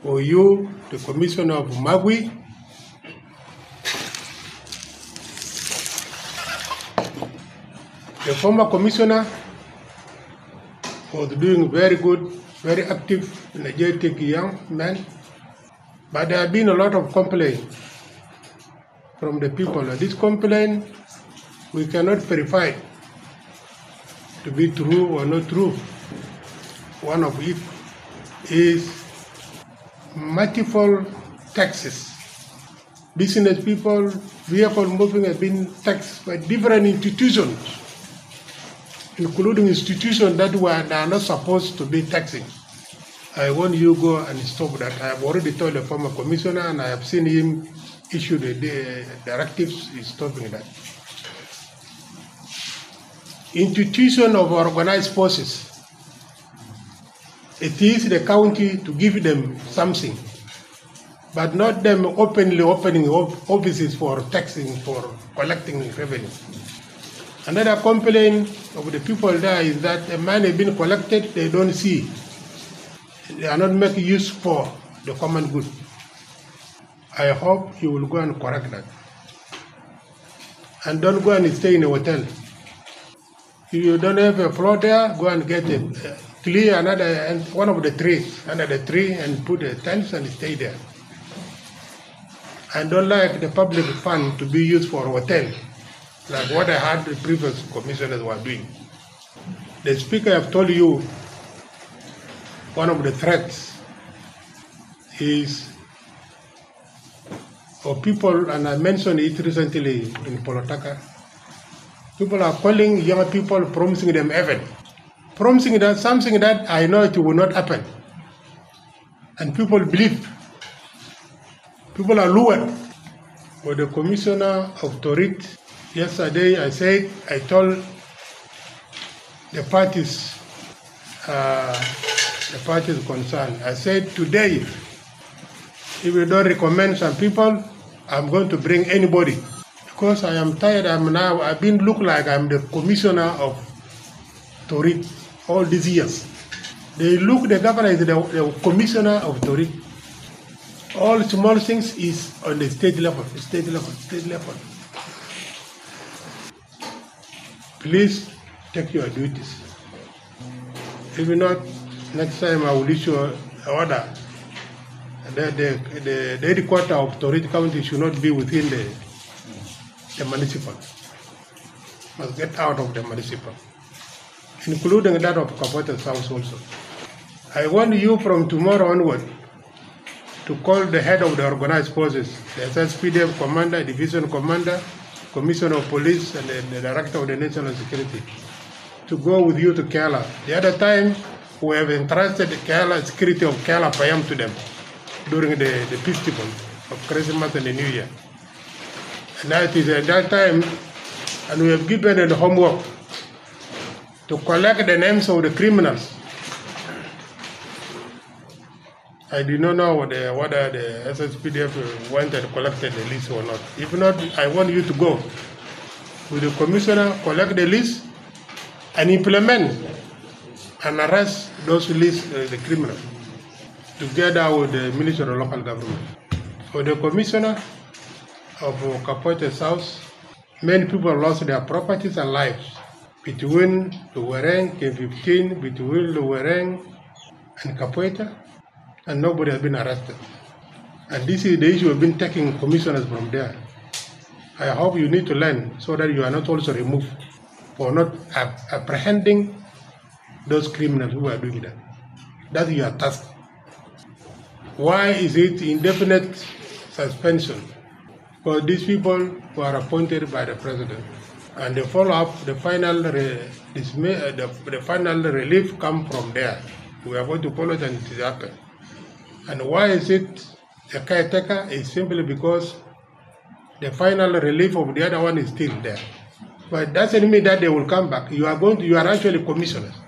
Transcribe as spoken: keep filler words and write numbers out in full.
for you, the Commissioner of Magui, the former commissioner was doing very good, very active, energetic young man, but there have been a lot of complaints from the people. This complaint, we cannot verify to be true or not true. One of it is multiple taxes. Business people, vehicle moving have been taxed by different institutions, including institutions that were that are not supposed to be taxing. I want you to go and stop that. I have already told the former commissioner, and I have seen him issue the, the directives stopping that. Institution of organized forces. It is the county to give them something, but not them openly opening offices for taxing, for collecting revenue. Another complaint of the people there is that the money has been collected, they don't see. They are not making use for the common good. I hope you will go and correct that. And don't go and stay in a hotel. If you don't have a floor there, go and get a clear another and one of the trees under the tree and put a tent and stay there. I don't like the public fund to be used for a hotel, like what I heard the previous commissioners were doing. The speaker have told you one of the threats is for people, and I mentioned it recently in Polotaka. People are calling young people, promising them heaven, promising that something that I know it will not happen. And people believe. People are lured. For the commissioner of Torit, yesterday I said, I told the parties, uh, the parties concerned, I said today, if you don't recommend some people, I'm going to bring anybody. Because I am tired, I'm now, I've been look like I'm the commissioner of Torit all these years. They look, the governor is the, the commissioner of Torit. All small things is on the state level, state level, state level. Please take your duties. If not, next time I will issue an order. The, the, the, the headquarters of Torit County should not be within the, the municipal. Must get out of the municipal, including that of Kapota South also. I want you from tomorrow onward to call the head of the organized forces, the S S P D F commander, division commander, commissioner of police, and the, the director of the national security, to go with you to Kerala. The other time, we have entrusted the Kerala security of Kerala Payam to them during the, the festival of Christmas and the New Year. And that is at that time, and we have given them the homework to collect the names of the criminals. I do not know whether, whether the S S P D F went and collected the list or not. If not, I want you to go with the commissioner, collect the list, and implement and arrest those lists, uh, the criminals, together with the Ministry of Local Government. For the commissioner of Kapota South, many people lost their properties and lives between Luwereng, K fifteen, between Luwereng and Kapota, and nobody has been arrested. And this is the issue we've been taking commissioners from there. I hope you need to learn so that you are not also removed for not ap apprehending those criminals who are doing that. That's your task. Why is it indefinite suspension? Because these people were appointed by the president, and the follow-up, the final, re dismay, uh, the, the final relief come from there. We are going to follow it and it is happened. And why is it a caretaker? Is simply because the final relief of the other one is still there. But it doesn't mean that they will come back. You are going to, you are actually commissioners.